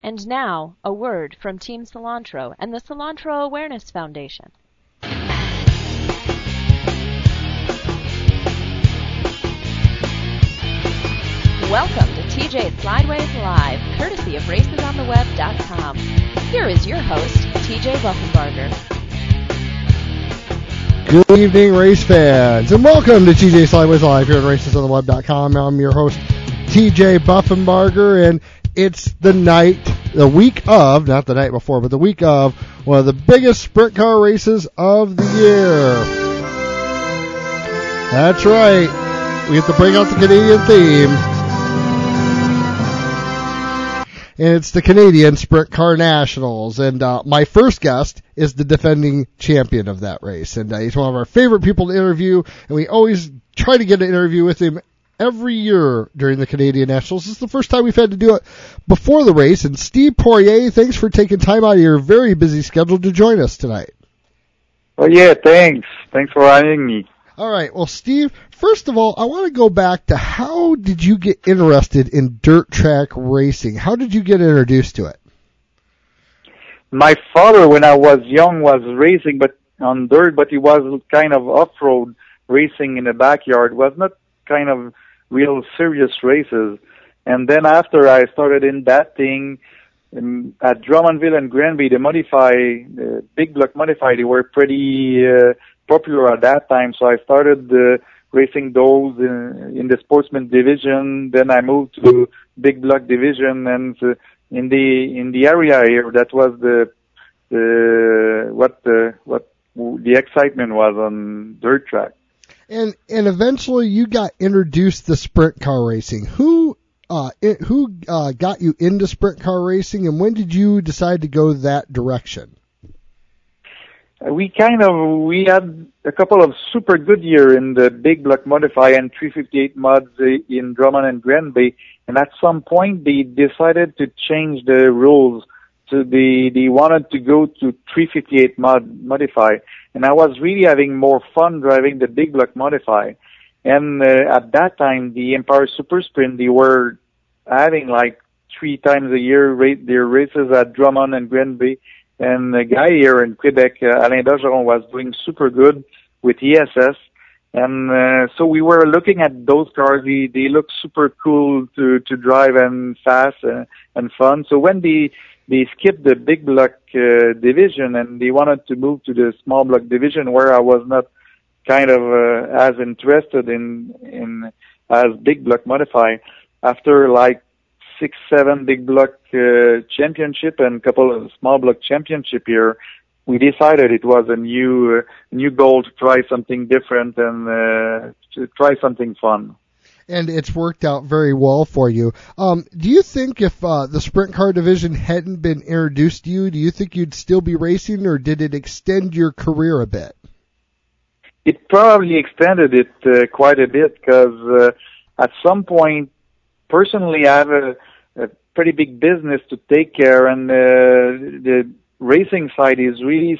And now, a word from Team Cilantro and the Cilantro Awareness Foundation. Welcome to TJ Slideways Live, courtesy of RacesOnTheWeb.com. Here is your host, TJ Buffenbarger. Good evening, race fans, and welcome to TJ Slideways Live here at RacesOnTheWeb.com. I'm your host, TJ Buffenbarger, and it's the week of, not the night before, but the week of one of the biggest sprint car races of the year. That's right. We have to bring out the Canadian theme. And it's the Canadian Sprint Car Nationals. And my first guest is the defending champion of that race. And he's one of our favorite people to interview, and we always try to get an interview with him every year during the Canadian Nationals. This is the first time we've had to do it before the race. And Steve Poirier, thanks for taking time out of your very busy schedule to join us tonight. Well, yeah, thanks. Thanks for having me. All right. Well, Steve, first of all, I want to go back to how did you get interested in dirt track racing? How did you get introduced to it? My father, when I was young, was racing but on dirt, but he was kind of off-road racing in the backyard. It was not kind of real serious races. And then after I started in that thing, at Drummondville and Granby, the big block modify, they were pretty popular at that time. So I started racing those in the sportsman division. Then I moved to big block division, and in the area here, that was what the excitement was on dirt track. And eventually you got introduced to sprint car racing. Who got you into sprint car racing, and when did you decide to go that direction? We had a couple of super good years in the big block modify and 358 mods in Drummond and Granby, and at some point they decided to change the rules. They wanted to go to 358 modify, and I was really having more fun driving the big block modify. And at that time, the Empire Super Sprint, they were having like 3 times a year their races at Drummond and Granby. And the guy here in Quebec, Alain Bergeron, was doing super good with ESS. And so we were looking at those cars. They look super cool to drive and fast and fun. So when they skipped the big block division and they wanted to move to the small block division, where I was not kind of as interested in as big block modify, after like 6-7 big block championship and a couple of small block championship here, we decided it was a new goal to try something different and to try something fun. And it's worked out very well for you. Do you think if the sprint car division hadn't been introduced to you, do you think you'd still be racing, or did it extend your career a bit? It probably extended it quite a bit, because at some point, personally, I have a pretty big business to take care, and the racing side is really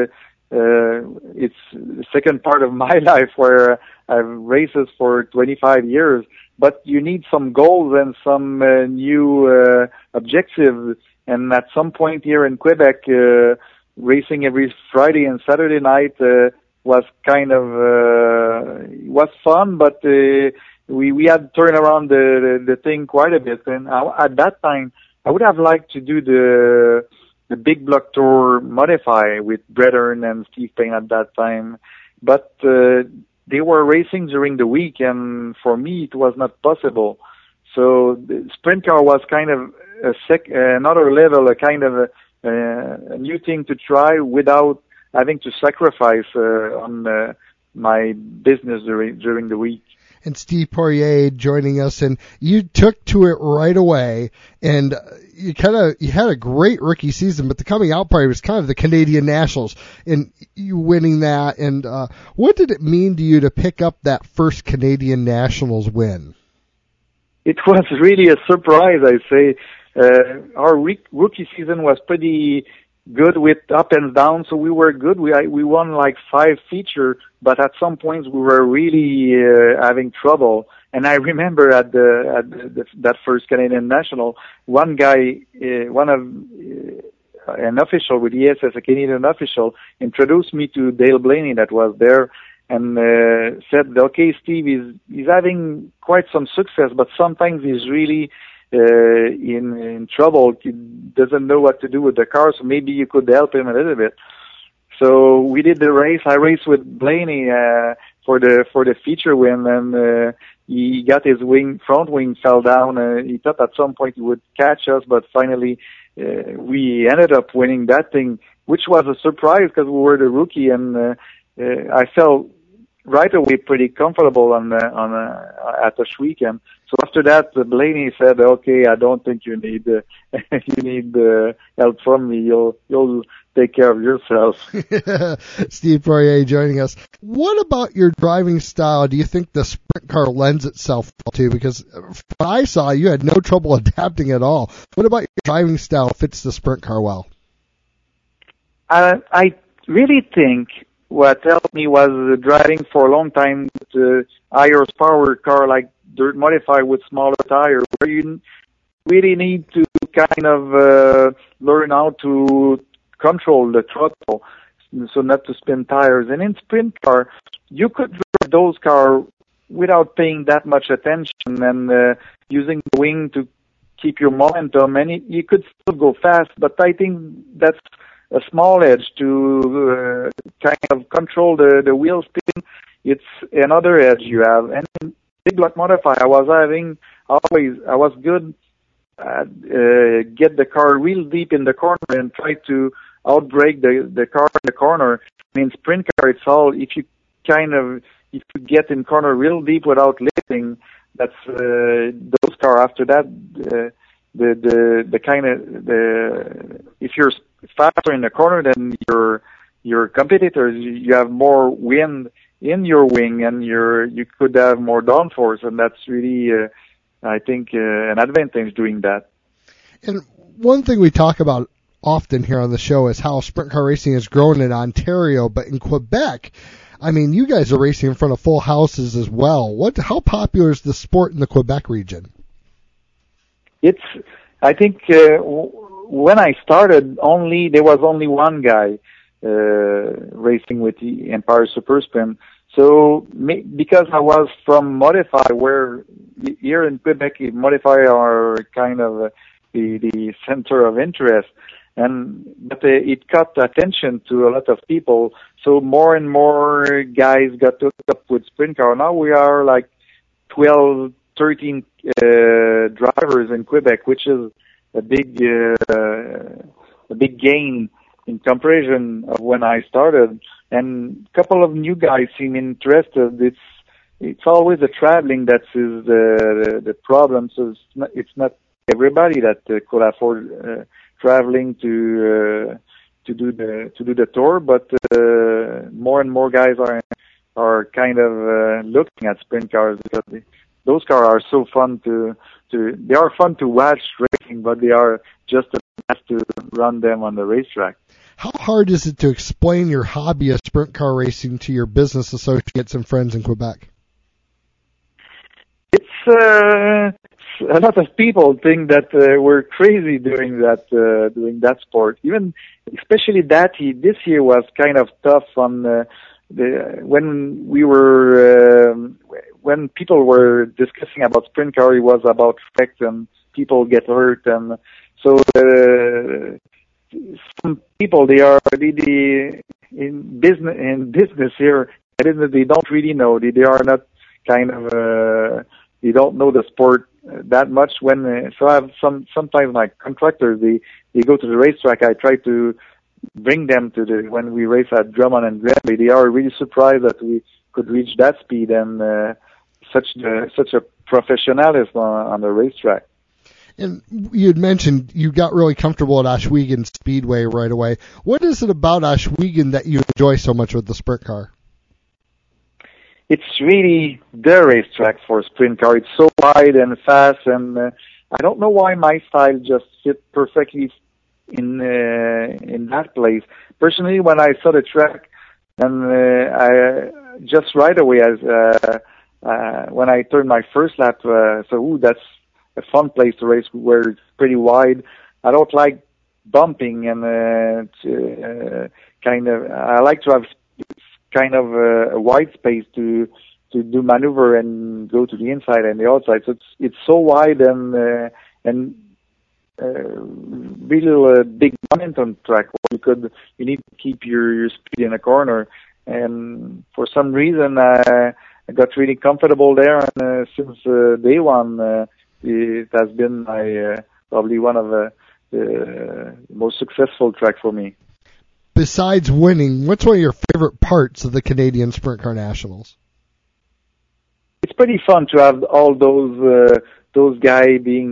it's the second part of my life, where I've races for 25 years. But you need some goals and some new objectives. And at some point here in Quebec, racing every Friday and Saturday night was kind of was fun, but we had to turn around the thing quite a bit. And at that time, I would have liked to do the big block tour modify with Brethren and Steve Payne at that time, but they were racing during the week, and for me it was not possible. So the sprint car was kind of another level, a kind of a new thing to try without having to sacrifice on my business during the week. And Steve Poirier joining us, and you took to it right away, and you had a great rookie season, but the coming out party was kind of the Canadian Nationals, and you winning that. And what did it mean to you to pick up that first Canadian Nationals win? It was really a surprise, I say. Our rookie season was pretty good with up and down, so we were good. We won like 5 features, but at some points we were really having trouble. And I remember at that first Canadian National, one guy, an official with ESS, a Canadian official, introduced me to Dale Blaney that was there, and said, "Okay, Steve, he's having quite some success, but sometimes he's really in trouble. He doesn't know what to do with the car, so maybe you could help him a little bit." So we did the race. I raced with Blaney for the feature win, and he got his front wing fell down. He thought at some point he would catch us, but finally we ended up winning that thing, which was a surprise because we were the rookie, and I felt right away pretty comfortable at the weekend. So after that, Blaney said, "Okay, I don't think you need help from me. You'll take care of yourself." Steve Poirier joining us. What about your driving style do you think the sprint car lends itself to? Because from what I saw, you had no trouble adapting at all. What about your driving style fits the sprint car well? I really think what helped me was driving for a long time with a higher power car like Dirt Modify with smaller tires, where you really need to kind of learn how to control the throttle, so not to spin tires. And in sprint car, you could drive those cars without paying that much attention and using the wing to keep your momentum, and you could still go fast. But I think that's a small edge to kind of control the wheel spin. It's another edge you have. And in Big Block Modify, I was good at get the car real deep in the corner and try to outbrake the car in the corner. I mean, sprint car, it's all, if you get in corner real deep without lifting, that's those car after that, if you're faster in the corner than your competitors, you have more wind in your wing, and you could have more downforce, and that's really, I think, an advantage doing that. And one thing we talk about often here on the show is how sprint car racing has grown in Ontario, but in Quebec, I mean, you guys are racing in front of full houses as well. How popular is the sport in the Quebec region? I think when I started, there was only one guy racing with the Empire Super Sprint. So because I was from Modify, where here in Quebec, Modify are kind of the center of interest, but it caught attention to a lot of people. So more and more guys got hooked up with sprint car. Now we are like 12, 13 drivers in Quebec, which is a big gain in comparison of when I started. And a couple of new guys seem interested. It's always the traveling that is the problem. So it's not everybody that could afford traveling to do the tour, but more and more guys are kind of looking at sprint cars, because those cars are so fun they are fun to watch racing, but they are just a mess to run them on the racetrack. How hard is it to explain your hobby of sprint car racing to your business associates and friends in Quebec? It's a lot of people think that we're crazy doing that sport. Especially this year was kind of tough on when people were discussing about sprint car. It was about wrecks and people get hurt, and so some people they in business here. They don't really know. They are not kind of they don't know the sport that much. So I have sometimes my contractors they go to the racetrack. I try to bring them when we race at Drummond and Granby. They are really surprised that we could reach that speed and such a professionalism on the racetrack. And you had mentioned you got really comfortable at Ohsweken Speedway right away. What is it about Ohsweken that you enjoy so much with the sprint car? It's really the racetrack for sprint car. It's so wide and fast, and I don't know why my style just fit perfectly in that place. Personally, when I saw the track, and I just right away when I turned my first lap, that's a fun place to race where it's pretty wide. I don't like bumping and I like to have kind of a wide space to do maneuver and go to the inside and the outside. So it's so wide and really a big momentum track where you need to keep your speed in a corner. And for some reason, I got really comfortable there, and since day one, it has been probably one of the most successful track for me. Besides winning, what's one of your favorite parts of the Canadian Sprint Car Nationals? It's pretty fun to have all those guys being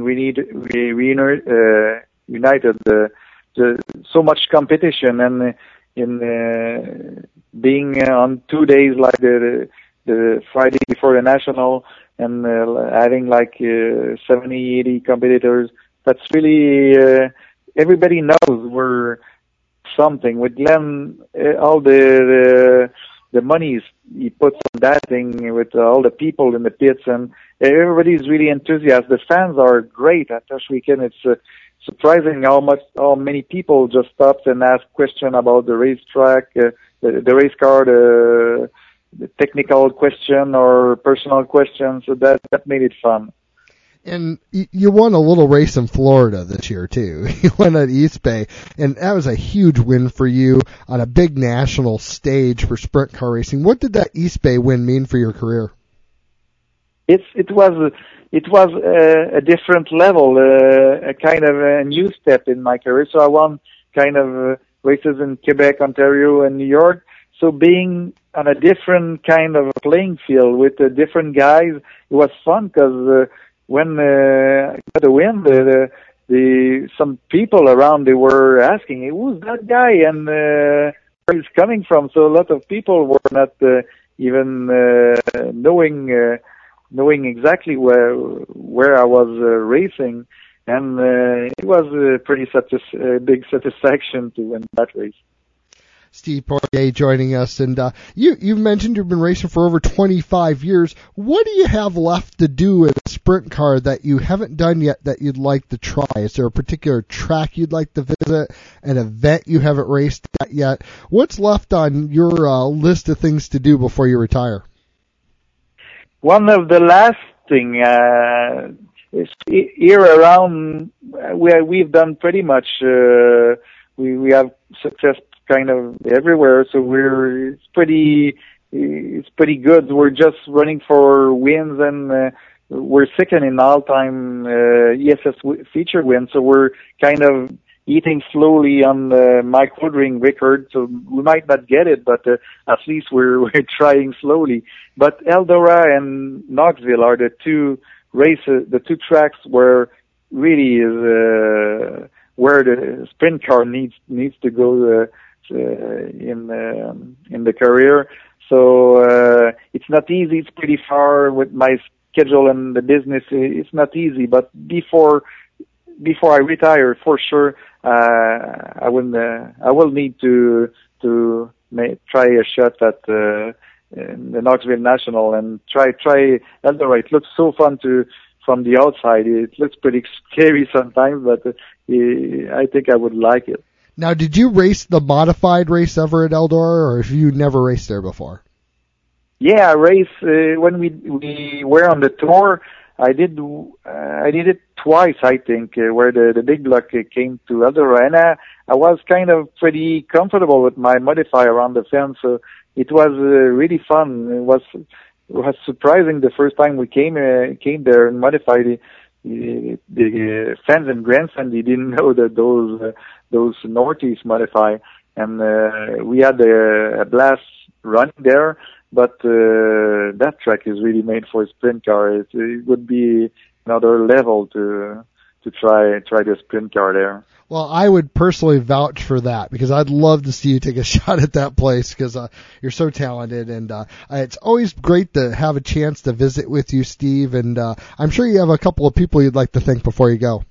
united. So much competition, and in being on 2 days like the Friday before the national, and having 70, 80 competitors. That's really everybody knows we're something. With Glenn, all the money he puts on that thing, with all the people in the pits, and everybody's really enthusiastic. The fans are great at Tosh Weekend. It's surprising how many people just stopped and asked questions about the racetrack, the race car, the technical question or personal questions. So that made it fun. And you won a little race in Florida this year, too. You won at East Bay, and that was a huge win for you on a big national stage for sprint car racing. What did that East Bay win mean for your career? It was a different level, a kind of a new step in my career. So I won kind of races in Quebec, Ontario, and New York. So being on a different kind of playing field with different guys, it was fun because when I got the win, some people around, they were asking, who's that guy and where he's coming from? So a lot of people were not even knowing exactly where I was racing, and it was a pretty big satisfaction to win that race. Steve Poirier joining us, and you mentioned you've been racing for over 25 years. What do you have left to do in a sprint car that you haven't done yet that you'd like to try? Is there a particular track you'd like to visit, an event you haven't raced at yet? What's left on your list of things to do before you retire? One of the last thing is here around, we've done pretty much, we have success kind of everywhere, so it's pretty good. We're just running for wins, and we're second in all-time ESS feature wins, so we're kind of eating slowly on the Mike Woodring record, so we might not get it, but at least we're trying slowly. But Eldora and Knoxville are the two races, the two tracks where really is where the sprint car needs to go in the career. So it's not easy. It's pretty far with my schedule and the business. It's not easy. But before I retire, for sure, I will need to try a shot at the Knoxville National and try Eldora. It looks so fun from the outside. It looks pretty scary sometimes, but I think I would like it. Now, did you race the modified race ever at Eldora, or have you never raced there before? Yeah, I raced when we were on the tour. I did it twice, I think, where the big block came to Eldora, and I was kind of pretty comfortable with my modifier around the fence, so it was really fun. It was surprising the first time we came there and modified the fans and grandstand. They didn't know that those Northeast modify, and we had a blast running there. But that track is really made for a sprint car. It would be another level to try the sprint car there. Well, I would personally vouch for that because I'd love to see you take a shot at that place because you're so talented, and it's always great to have a chance to visit with you, Steve. And I'm sure you have a couple of people you'd like to thank before you go.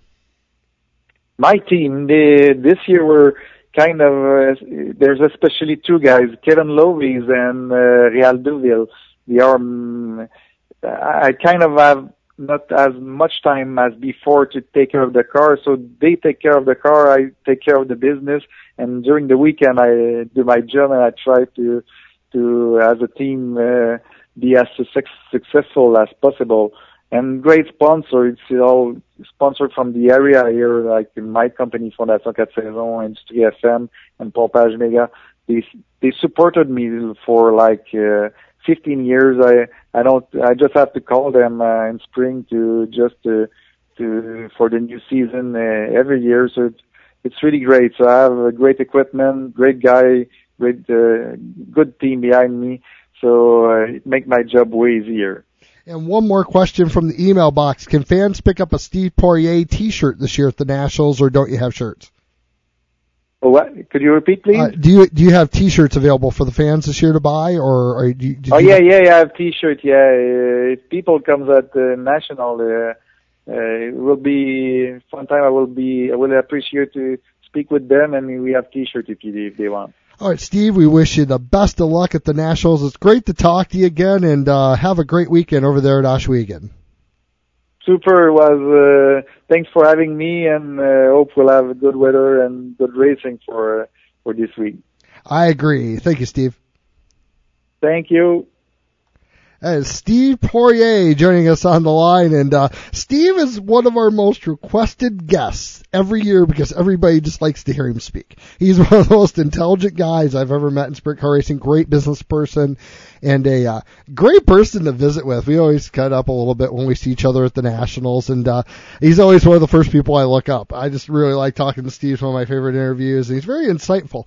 My team this year were kind of there's especially two guys, Kevin Lovies and Réal Duville. They are I kind of have not as much time as before to take care of the car. So they take care of the car, I take care of the business, and during the weekend I do my job and I try to as a team be as successful as possible. And great sponsor, it's all sponsored from the area here, like my company, Fondation 4 Saisons, Industrie FM, and Pompage Mega. They supported me for like 15 years. I just have to call them in spring for the new season every year. So it's really great. So I have great equipment, great guy, good team behind me. So it makes my job way easier. And one more question from the email box. Can fans pick up a Steve Poirier t-shirt this year at the Nationals, or don't you have shirts? Oh, what? Could you repeat, please? Do you have t-shirts available for the fans this year to buy, or yeah, I have t-shirt. Yeah, if people comes at the National, it will be a fun time. I will appreciate to speak with them, and we have t-shirt if they want. All right, Steve, we wish you the best of luck at the Nationals. It's great to talk to you again, and have a great weekend over there at Ohsweken. Super. Thanks for having me, and hope we'll have good weather and good racing for this week. I agree. Thank you, Steve. Thank you. That is Steve Poirier joining us on the line, and Steve is one of our most requested guests every year because everybody just likes to hear him speak. He's one of the most intelligent guys I've ever met in sprint car racing, great business person, and a great person to visit with. We always cut up a little bit when we see each other at the Nationals, and he's always one of the first people I look up. I just really like talking to Steve. It's one of my favorite interviews, and he's very insightful.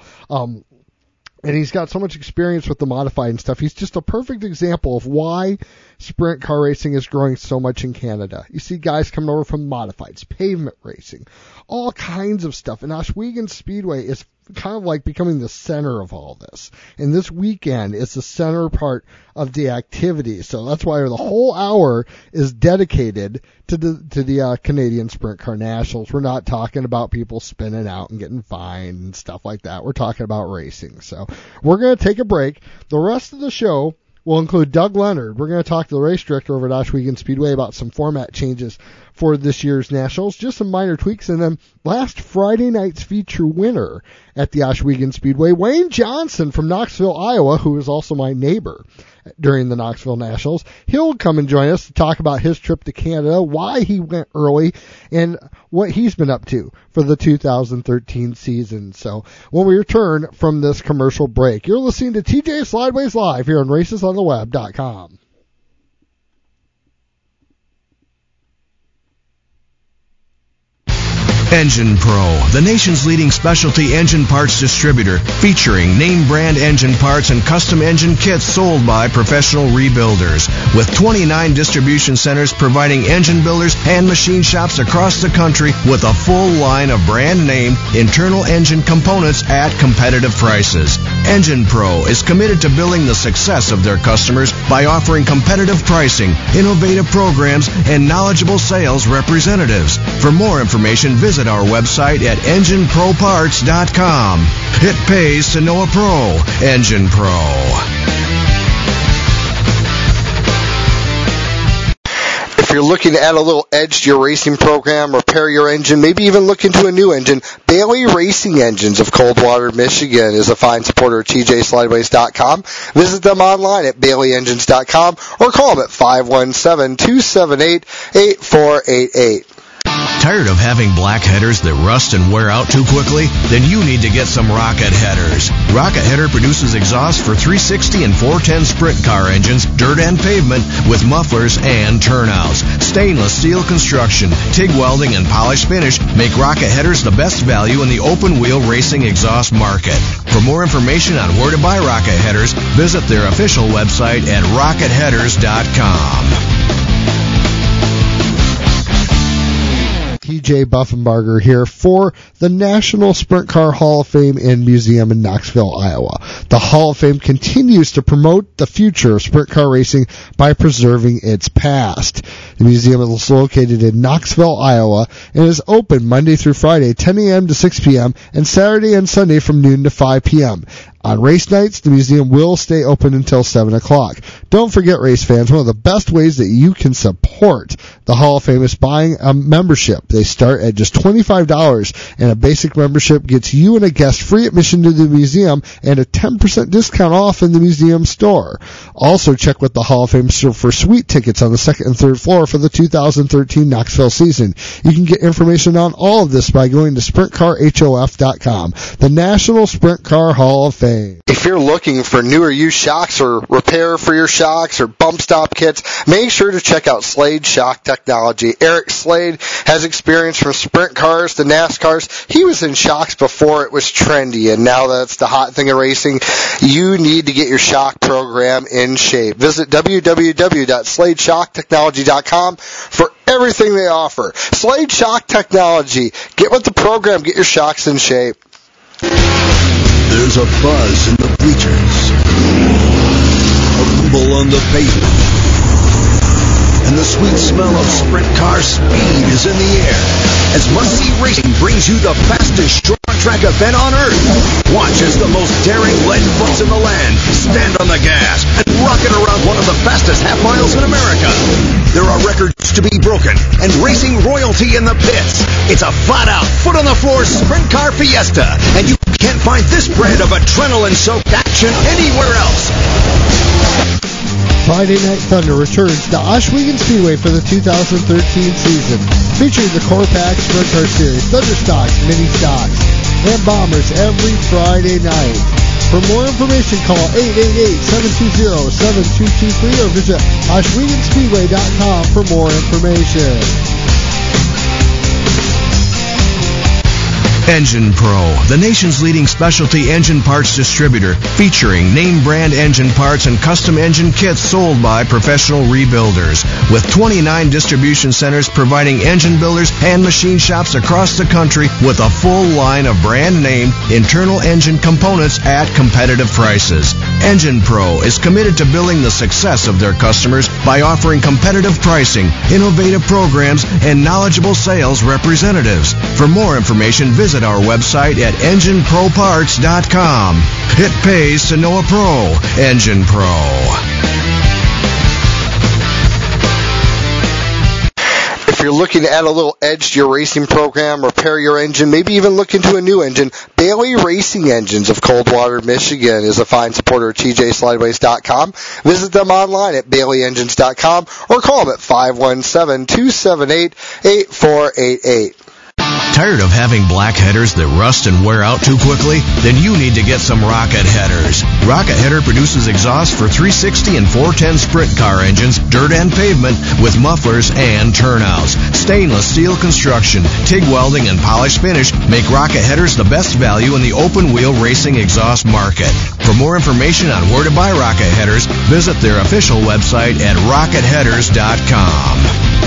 And he's got so much experience with the modified and stuff. He's just a perfect example of why sprint car racing is growing so much in Canada. You see guys coming over from modifieds, pavement racing, all kinds of stuff. And Ohsweken Speedway is kind of like becoming the center of all this. And this weekend is the center part of the activity. So that's why the whole hour is dedicated to the Canadian Sprint Car Nationals. We're not talking about people spinning out and getting fined and stuff like that. We're talking about racing. So we're going to take a break. The rest of the show will include Doug Leonard. We're going to talk to the race director over at Ohsweken Speedway about some format changes for this year's Nationals, just some minor tweaks. And then last Friday night's feature winner at the Ohsweken Speedway, Wayne Johnson from Knoxville, Iowa, who is also my neighbor during the Knoxville Nationals. He'll come and join us to talk about his trip to Canada, why he went early, and what he's been up to for the 2013 season. So when we return from this commercial break, you're listening to TJ Slideways Live here on RacesOnTheWeb.com. Engine Pro, the nation's leading specialty engine parts distributor, featuring name brand engine parts and custom engine kits sold by professional rebuilders. With 29 distribution centers providing engine builders and machine shops across the country with a full line of brand name internal engine components at competitive prices. Engine Pro is committed to building the success of their customers by offering competitive pricing, innovative programs, and knowledgeable sales representatives. For more information, visit our website at EngineProParts.com. It pays to know a pro. Engine Pro. If you're looking to add a little edge to your racing program, repair your engine, maybe even look into a new engine, Bailey Racing Engines of Coldwater, Michigan is a fine supporter of TJSlideways.com. Visit them online at BaileyEngines.com or call them at 517-278-8488. Tired of having black headers that rust and wear out too quickly? Then you need to get some Rocket Headers. Rocket Header produces exhaust for 360 and 410 sprint car engines, dirt and pavement, with mufflers and turnouts. Stainless steel construction, TIG welding, and polished finish make Rocket Headers the best value in the open wheel racing exhaust market. For more information on where to buy Rocket Headers, visit their official website at RocketHeaders.com. TJ Buffenbarger here for the National Sprint Car Hall of Fame and Museum in Knoxville, Iowa. The Hall of Fame continues to promote the future of sprint car racing by preserving its past. The museum is located in Knoxville, Iowa, and is open Monday through Friday, 10 a.m. to 6 p.m., and Saturday and Sunday from noon to 5 p.m. On race nights, the museum will stay open until 7 o'clock. Don't forget, race fans, one of the best ways that you can support the Hall of Fame is buying a membership. They start at just $25, and a basic membership gets you and a guest free admission to the museum and a 10% discount off in the museum store. Also, check with the Hall of Fame for sweet tickets on the second and third floor for the 2013 Knoxville season. You can get information on all of this by going to SprintCarHof.com, the National Sprint Car Hall of Fame. If you're looking for new or used shocks or repair for your shocks or bump stop kits, make sure to check out Slade Shock Technology. Eric Slade has experience from sprint cars to NASCARs. He was in shocks before it was trendy, and now that's the hot thing in racing. You need to get your shock program in shape. Visit www.sladeshocktechnology.com for everything they offer. Slade Shock Technology. Get with the program. Get your shocks in shape. There's a buzz in the bleachers, a rumble on the pavement, and the sweet smell of sprint car speed is in the air as Muncie Racing brings you the fastest short track event on earth. Watch as the most daring lead books in the land stand on the gas and rocket around one of the fastest half miles in America. There are records to be broken and racing royalty in the pits. It's a flat-out, foot-on-the-floor sprint car fiesta, and you can't find this brand of adrenaline-soaked action anywhere else. Friday Night Thunder returns to Oswego Speedway for the 2013 season, featuring the Core Pack Sprint Car Series, Thunder Stocks, Mini Stocks, and Bombers every Friday night. For more information, call 888-720-7223 or visit OswegoSpeedway.com for more information. Engine Pro, the nation's leading specialty engine parts distributor, featuring name brand engine parts and custom engine kits sold by professional rebuilders. With 29 distribution centers providing engine builders and machine shops across the country with a full line of brand name internal engine components at competitive prices. Engine Pro is committed to building the success of their customers by offering competitive pricing, innovative programs, and knowledgeable sales representatives. For more information, visit our website at EngineProParts.com. It pays to know a pro. Engine Pro. If you're looking to add a little edge to your racing program, repair your engine, maybe even look into a new engine, Bailey Racing Engines of Coldwater, Michigan is a fine supporter of TJSlideways.com. Visit them online at BaileyEngines.com or call them at 517-278-8488. Tired of having black headers that rust and wear out too quickly? Then you need to get some Rocket Headers. Rocket Header produces exhaust for 360 and 410 sprint car engines, dirt and pavement, with mufflers and turnouts. Stainless steel construction, TIG welding, and polished finish make Rocket Headers the best value in the open-wheel racing exhaust market. For more information on where to buy Rocket Headers, visit their official website at rocketheaders.com.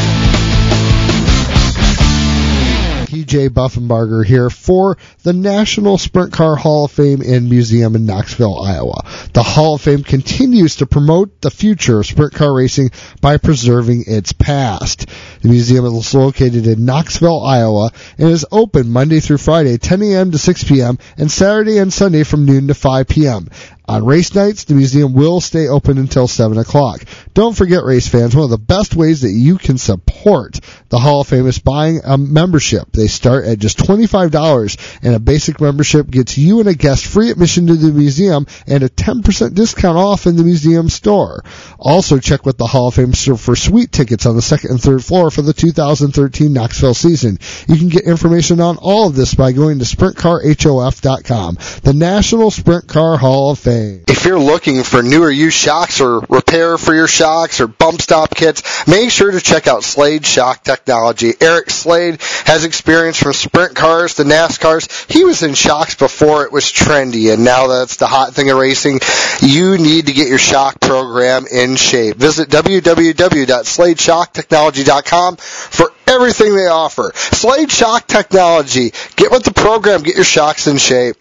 TJ Buffenbarger here for the National Sprint Car Hall of Fame and Museum in Knoxville, Iowa. The Hall of Fame continues to promote the future of sprint car racing by preserving its past. The museum is located in Knoxville, Iowa, and is open Monday through Friday, 10 a.m. to 6 p.m., and Saturday and Sunday from noon to 5 p.m. On race nights, the museum will stay open until 7 o'clock. Don't forget, race fans, one of the best ways that you can support the Hall of Fame is buying a membership. They start at just $25, and a basic membership gets you and a guest free admission to the museum and a 10% discount off in the museum store. Also, check with the Hall of Fame for sweet tickets on the second and third floor for the 2013 Knoxville season. You can get information on all of this by going to SprintCarHof.com, the National Sprint Car Hall of Fame. If you're looking for new or used shocks or repair for your shocks or bump stop kits, make sure to check out Slade Shock Technology. Eric Slade has experience from sprint cars to NASCARs. He was in shocks before it was trendy, and now that's the hot thing in racing. You need to get your shock program in shape. Visit www.sladeshocktechnology.com for everything they offer. Slade Shock Technology. Get with the program. Get your shocks in shape.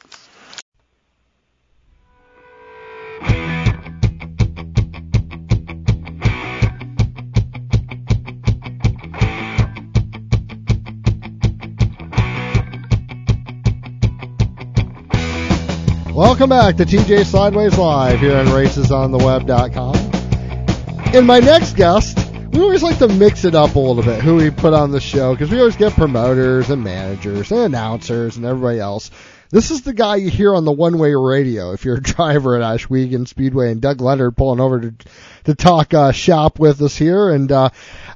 Welcome back to TJ Slideways Live here on RacesOnTheWeb.com. In my next guest, we always like to mix it up a little bit, who we put on the show, because we always get promoters and managers and announcers and everybody else. This is the guy you hear on the one-way radio if you're a driver at Ashwegan Speedway, and Doug Leonard pulling over to talk shop with us here. And Doug,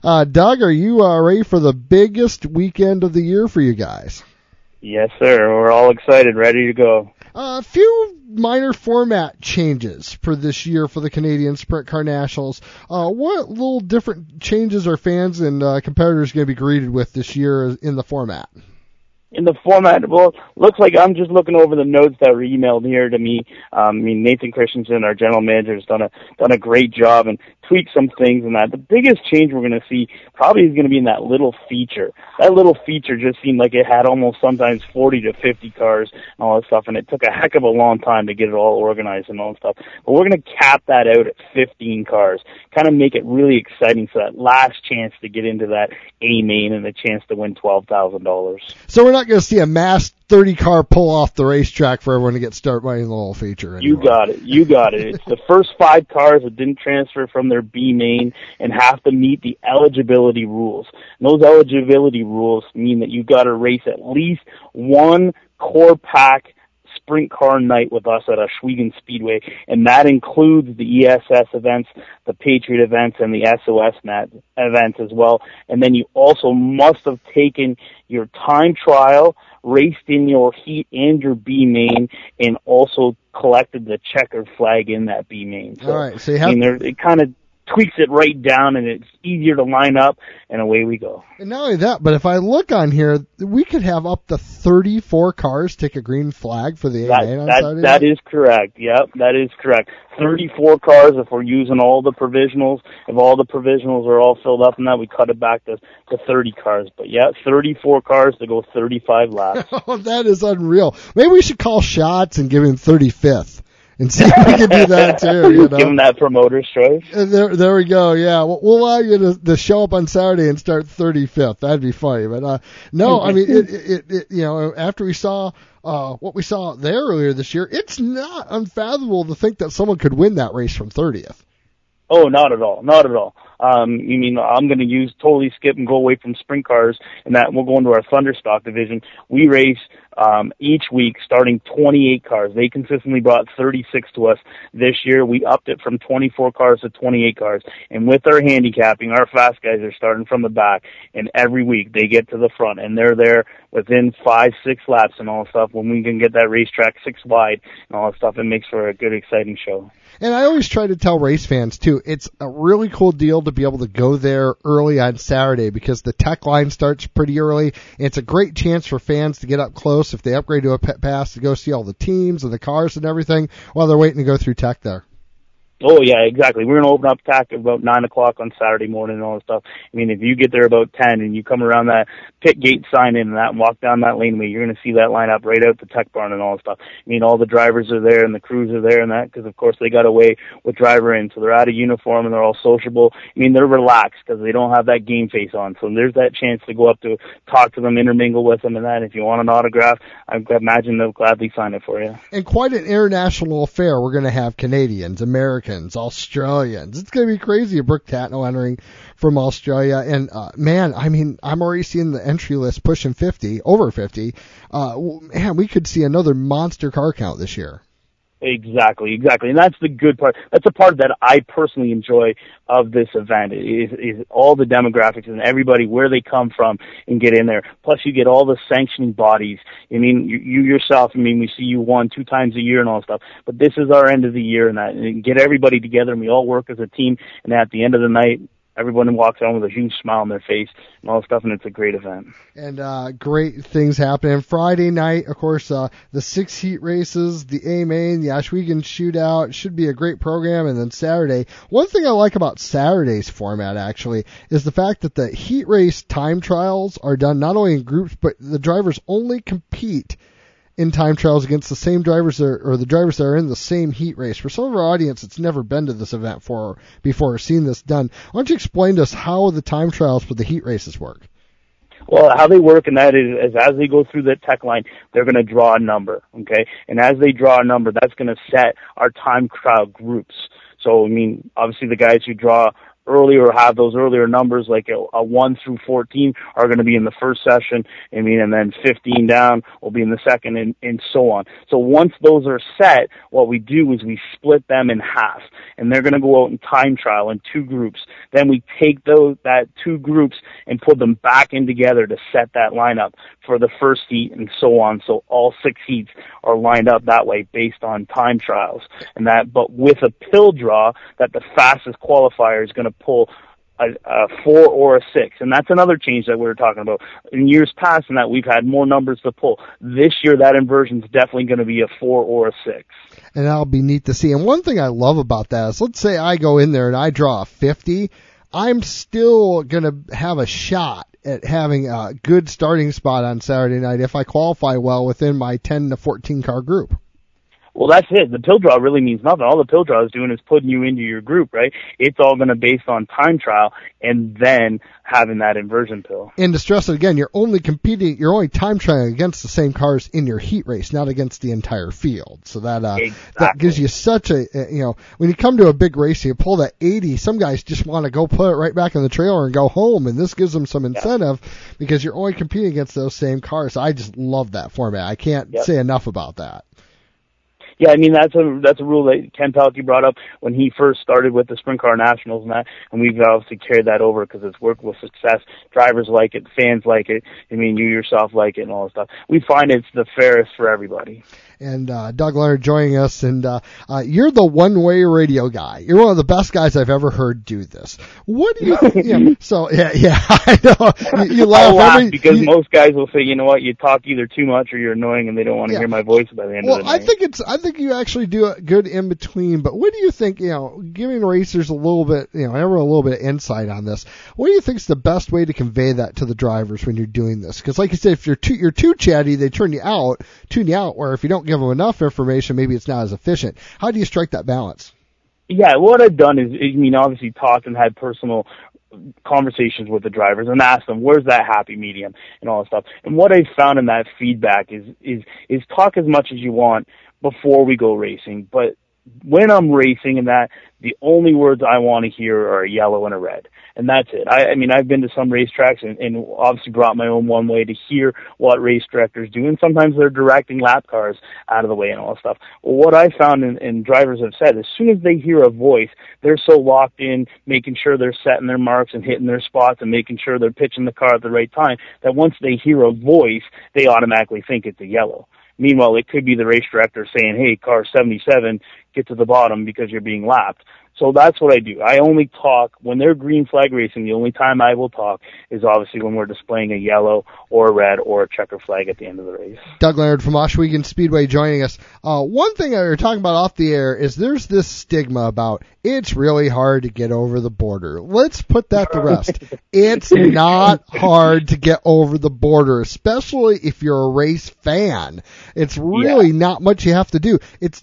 are you ready for the biggest weekend of the year for you guys? Yes, sir. We're all excited, ready to go. A few minor format changes for this year for the Canadian Sprint Car Nationals. What little different changes are fans and competitors going to be greeted with this year in the format? In the format, well, looks like I'm just looking over the notes that were emailed here to me. Nathan Christensen, our general manager, has done a great job and tweaked some things and that. The biggest change we're going to see probably is going to be in that little feature. That little feature just seemed like it had almost sometimes 40 to 50 cars and all that stuff, and it took a heck of a long time to get it all organized and all that stuff. But we're going to cap that out at 15 cars, kind of make it really exciting for that last chance to get into that A main and the chance to win $12,000. So we're not going to see a mass 30-car pull off the racetrack for everyone to get started by the little feature anymore. You got it. It's the first 5 cars that didn't transfer from their B main and have to meet the eligibility rules. And those eligibility rules mean that you've got to race at least one core pack sprint car night with us at Ashwegan Speedway, and that includes the ESS events, the Patriot events, and the SOS events as well. And then you also must have taken your time trial, raced in your heat and your B main, and also collected the checkered flag in that B main. So, all right, so you have it kind of tweaks it right down, and it's easier to line up, and away we go. And not only that, but if I look on here, we could have up to 34 cars take a green flag for the A-main on Saturday. That is correct. Yep, that is correct. 34 cars if we're using all the provisionals. If all the provisionals are all filled up and that, we cut it back to 30 cars. But yeah, 34 cars to go 35 laps. Oh, that is unreal. Maybe we should call shots and give him 35th. And see if we can do that too. You know? Give them that promoter's choice. There we go. Yeah, we'll allow you to show up on Saturday and start 35th. That'd be funny. But no, I mean, it you know, after we saw what we saw there earlier this year, it's not unfathomable to think that someone could win that race from 30th. Oh, not at all. Not at all. You mean I'm going to totally skip and go away from sprint cars, and that we'll go into our Thunderstock division. We race each week starting 28 cars. They consistently brought 36 to us this year. We upped it from 24 cars to 28 cars. And with our handicapping, our fast guys are starting from the back, and every week they get to the front, and they're there within 5-6 laps and all that stuff. When we can get that racetrack 6 wide and all that stuff, it makes for a good, exciting show. And I always try to tell race fans, too, it's a really cool deal to be able to go there early on Saturday because the tech line starts pretty early. And it's a great chance for fans to get up close if they upgrade to a pit pass to go see all the teams and the cars and everything while they're waiting to go through tech there. Oh, yeah, exactly. We're going to open up tech at about 9 o'clock on Saturday morning and all that stuff. I mean, if you get there about 10 and you come around that pit gate sign in and that and walk down that laneway, you're going to see that line up right out the tech barn and all that stuff. I mean, all the drivers are there and the crews are there and that because, of course, they got away with driver in, so they're out of uniform and they're all sociable. I mean, they're relaxed because they don't have that game face on. So there's that chance to go up to talk to them, intermingle with them and that. If you want an autograph, I imagine they'll gladly sign it for you. And quite an international affair. We're going to have Canadians, Americans, Australians. It's going to be crazy. Brooke Tatnall entering from Australia. And, man, I mean, I'm already seeing the entry list pushing 50, over 50. Man, we could see another monster car count this year. Exactly. And that's the good part. That's the part that I personally enjoy of this event is all the demographics and everybody, where they come from and get in there. Plus you get all the sanctioning bodies. I mean, you yourself, I mean, we see you 1-2 times a year and all that stuff, but this is our end of the year and get everybody together and we all work as a team. And at the end of the night, everyone walks on with a huge smile on their face and all that stuff, and it's a great event. And great things happening. Friday night, of course, the 6 heat races, the A-Main, the Ashwegan Shootout. Should be a great program. And then Saturday, one thing I like about Saturday's format, actually, is the fact that the heat race time trials are done not only in groups, but the drivers only compete in time trials against the same drivers or the drivers that are in the same heat race. For some of our audience that's never been to this event before or seen this done, why don't you explain to us how the time trials for the heat races work? Well, how they work in that is as they go through the tech line, they're going to draw a number, okay? And as they draw a number, that's going to set our time trial groups. So, I mean, obviously the guys who draw earlier or have those earlier numbers, like a 1 through 14, are going to be in the first session. I mean, and then 15 down will be in the second, and so on. So once those are set, what we do is we split them in half, and they're going to go out in time trial in 2 groups. Then we take that 2 groups and put them back in together to set that lineup for the first heat, and so on. So all 6 heats are lined up that way based on time trials, and that. But with a pill draw, that the fastest qualifier is going to pull a 4 or a 6, and that's another change that we were talking about. In years past, in that we've had more numbers to pull. This year, that inversion is definitely going to be a 4 or a 6. And that'll be neat to see. And one thing I love about that is, let's say I go in there and I draw a 50, I'm still going to have a shot at having a good starting spot on Saturday night if I qualify well within my 10 to 14 car group. Well, that's it. The pill draw really means nothing. All the pill draw is doing is putting you into your group, right? It's all going to be based on time trial and then having that inversion pill. And to stress it again, you're only time trialing against the same cars in your heat race, not against the entire field. So that gives you such a, when you come to a big race, you pull that 80, some guys just want to go put it right back in the trailer and go home, and this gives them some incentive because you're only competing against those same cars. I just love that format. I can't say enough about that. Yeah, I mean, that's a rule that Ken Pelkey brought up when he first started with the Sprint Car Nationals and we've obviously carried that over because it's worked with success. Drivers like it, fans like it. I mean, you yourself like it and all that stuff. We find it's the fairest for everybody. And Doug Leonard joining us, and you're the one-way radio guy. You're one of the best guys I've ever heard do this. What do you think? So, I know. You laugh. Because most guys will say, you know what, you talk either too much or you're annoying and they don't want to hear my voice by the end of the night. I think you actually do a good in between, but what do you think, giving racers a little bit, everyone a little bit of insight on this, what do you think is the best way to convey that to the drivers when you're doing this? Because like you said, if you're too chatty, they tune you out, or if you don't give them enough information, maybe it's not as efficient. How do you strike that balance? Yeah, what I've done is obviously talked and had personal conversations with the drivers and asked them, where's that happy medium and all that stuff. And what I found in that feedback is talk as much as you want before we go racing, but when I'm racing and that, the only words I want to hear are a yellow and a red. And that's it. I mean, I've been to some racetracks and obviously brought my own one way to hear what race directors do. And sometimes they're directing lap cars out of the way and all that stuff. Well, what I found and drivers have said, as soon as they hear a voice, they're so locked in, making sure they're setting their marks and hitting their spots and making sure they're pitching the car at the right time, that once they hear a voice, they automatically think it's a yellow. Meanwhile, it could be the race director saying, hey, car 77, get to the bottom because you're being lapped. So that's what I do. I only talk when they're green flag racing. The only time I will talk is obviously when we're displaying a yellow or a red or a checker flag at the end of the race. Doug Leonard from Ohsweken Speedway joining us. One thing that we were talking about off the air is there's this stigma about it's really hard to get over the border. Let's put that to rest. It's not hard to get over the border, especially if you're a race fan. It's really not much you have to do. It's,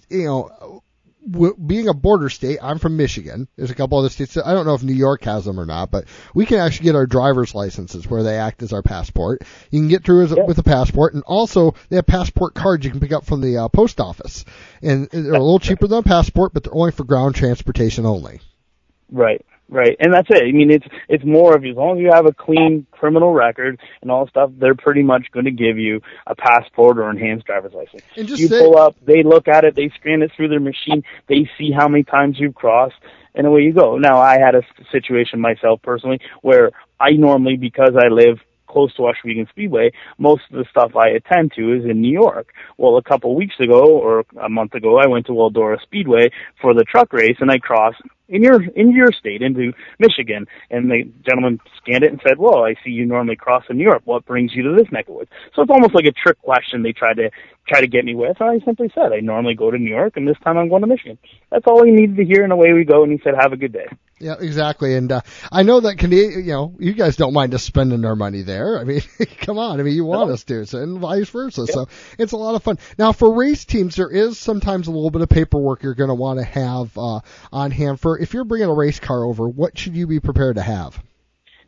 being a border state, I'm from Michigan. There's a couple other states. I don't know if New York has them or not, but we can actually get our driver's licenses where they act as our passport. You can get through with a passport, and also they have passport cards you can pick up from the post office. And they're a little cheaper than a passport, but they're only for ground transportation only. Right. And that's it. I mean, it's more of, as long as you have a clean criminal record and all stuff, they're pretty much going to give you a passport or enhanced driver's license. And pull up, they look at it, they scan it through their machine, they see how many times you've crossed, and away you go. Now, I had a situation myself personally where I normally, because I live close to Ohsweken Speedway, most of the stuff I attend to is in New York. Well, a couple of weeks ago or a month ago, I went to Eldora Speedway for the truck race, and I crossed in your state into Michigan, and the gentleman scanned it and said, well, I see you normally cross in New York. What brings you to this neck of woods? So it's almost like a trick question they try to get me with. And I simply said, I normally go to New York, and this time I'm going to Michigan. That's all he needed to hear, and away we go. And he said, have a good day. Yeah, exactly. And I know that you guys don't mind us spending our money there. I mean, come on. I mean, you want us to, and vice versa. Yeah. So it's a lot of fun. Now, for race teams, there is sometimes a little bit of paperwork you're going to want to have on hand. For if you're bringing a race car over, what should you be prepared to have?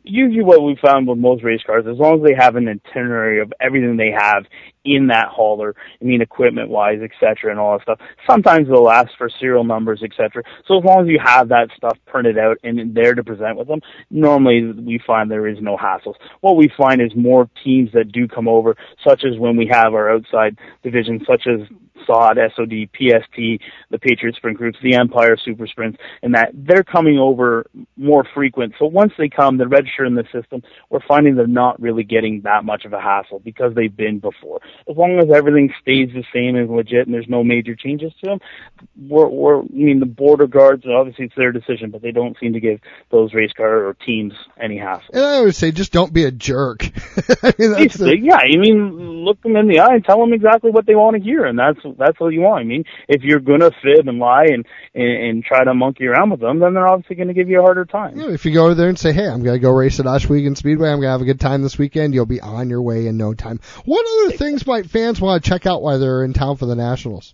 usually what we found with most race cars, as long as they have an itinerary of everything they have in that hauler, equipment-wise, et cetera, and all that stuff, sometimes they'll ask for serial numbers, et cetera. So as long as you have that stuff printed out and there to present with them, normally we find there is no hassles. What we find is more teams that do come over, such as when we have our outside divisions, such as SOD, SOD, PST, the Patriot Sprint Groups, the Empire Super Sprints, and that they're coming over more frequent. So once they come, they're registered in the system, we're finding they're not really getting that much of a hassle because they've been before. As long as everything stays the same and legit and there's no major changes to them, the border guards, obviously it's their decision, but they don't seem to give those race car or teams any hassle. And I would say just don't be a jerk. Look them in the eye and tell them exactly what they want to hear, and that's what you want. If you're gonna fib and lie and try to monkey around with them, then they're obviously gonna give you a harder time. If you go over there and say, hey, I'm gonna go race at Ohsweken Speedway, I'm gonna have a good time this weekend, you'll be on your way in no time. What other things might fans want to check out while they're in town for the Nationals?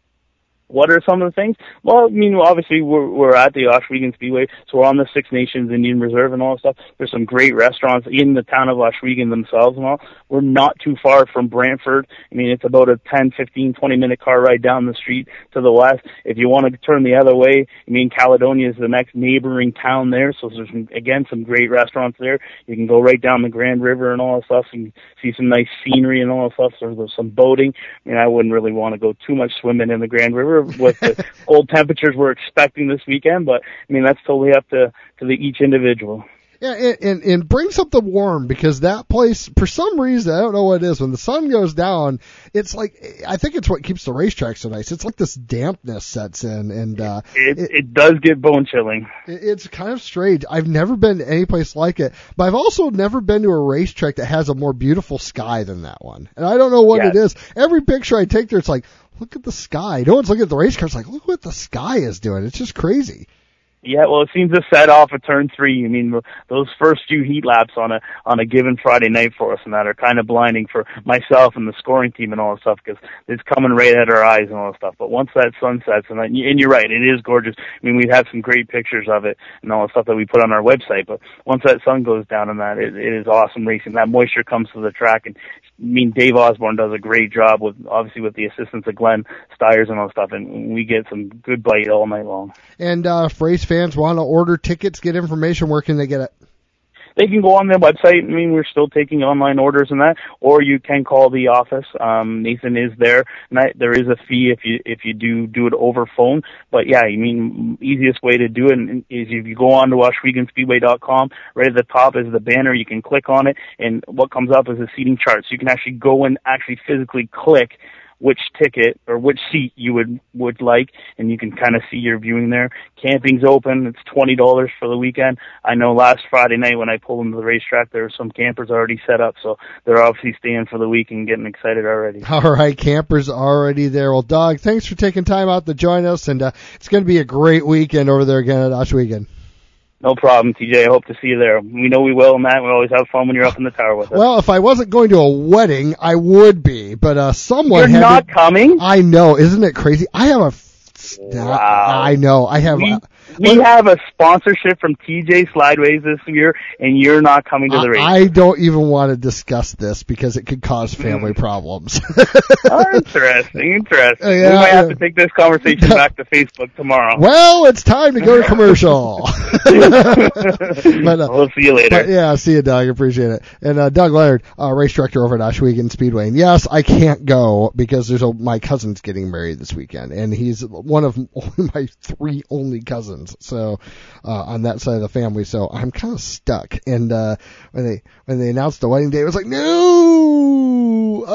What are some of the things? Well, obviously we're at the Ohsweken Speedway, so we're on the Six Nations Indian Reserve and all that stuff. There's some great restaurants in the town of Ohsweken themselves and all. We're not too far from Brantford. It's about a 10, 15, 20-minute car ride down the street to the west. If you want to turn the other way, Caledonia is the next neighboring town there, so there's, some great restaurants there. You can go right down the Grand River and all that stuff and see some nice scenery and all that stuff. So there's some boating. I wouldn't really want to go too much swimming in the Grand River with the cold temperatures we're expecting this weekend, but that's totally up to each individual. Yeah, and bring something warm, because that place, for some reason, I don't know what it is, when the sun goes down, it's like, I think it's what keeps the racetrack so nice. It's like this dampness sets in, and it does get bone chilling. It's kind of strange. I've never been to any place like it, but I've also never been to a racetrack that has a more beautiful sky than that one. And I don't know what it is. Every picture I take there, it's like, look at the sky. No one's looking at the race car. It's like, look what the sky is doing. It's just crazy. Yeah, well, it seems to set off at turn 3. Those first few heat laps on a given Friday night for us, and that are kind of blinding for myself and the scoring team and all that stuff, because it's coming right at our eyes and all that stuff. But once that sun sets, and you're right, it is gorgeous. We have some great pictures of it and all the stuff that we put on our website. But once that sun goes down and that, it is awesome racing. That moisture comes to the track, and Dave Osborne does a great job with the assistance of Glenn Stiers and all that stuff, and we get some good bite all night long. And if race fans want to order tickets, get information, where can they get it? They can go on their website. We're still taking online orders and that, or you can call the office. Nathan is there. There is a fee if you do it over phone. But yeah, easiest way to do it is if you go on to OhswekenSpeedway.com. Right at the top is the banner. You can click on it, and what comes up is a seating chart. So you can actually go and actually physically click which ticket or which seat you would like, and you can kind of see your viewing there. Camping's open. It's $20 for the weekend. I know last Friday night when I pulled into the racetrack, there were some campers already set up, so they're obviously staying for the week and getting excited already. All right, campers already there. Well, Doug, thanks for taking time out to join us, and it's going to be a great weekend over there again at Ohsweken. No problem, TJ. I hope to see you there. We know we will, Matt. We always have fun when you're up in the tower with us. Well, if I wasn't going to a wedding, I would be, but someone You're not coming? I know. Isn't it crazy? I have a... Wow. I know. I have... We have a sponsorship from TJ Slideways this year, and you're not coming to the race. I don't even want to discuss this because it could cause family problems. Oh, interesting. Yeah, we might have to take this conversation back to Facebook tomorrow. Well, it's time to go to commercial. But, we'll see you later. Yeah, see you, Doug. Appreciate it. And Doug Leonard, race director over at Ohsweken Speedway. And yes, I can't go because my cousin's getting married this weekend, and he's one of my 3 only cousins. So on that side of the family, so I'm kind of stuck. And when they announced the wedding date, it was like, no,